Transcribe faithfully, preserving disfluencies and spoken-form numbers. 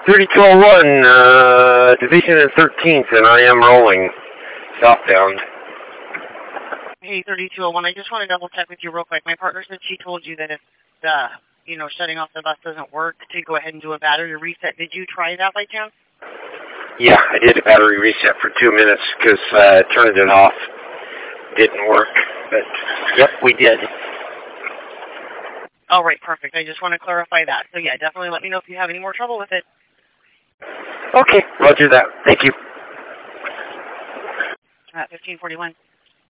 thirty-two oh one, uh, Division and thirteenth, and I am rolling southbound. Hey, thirty-two oh one, I just want to double check with you real quick. My partner said she told you that if the, you know, shutting off the bus doesn't work, to go ahead and do a battery reset. Did you try that by chance? Yeah, I did a battery reset for two minutes because uh, turning it off didn't work. But, yep, we did. All right, perfect. I just want to clarify that. So, yeah, definitely let me know if you have any more trouble with it. Okay, roger that. Thank you. At fifteen forty-one.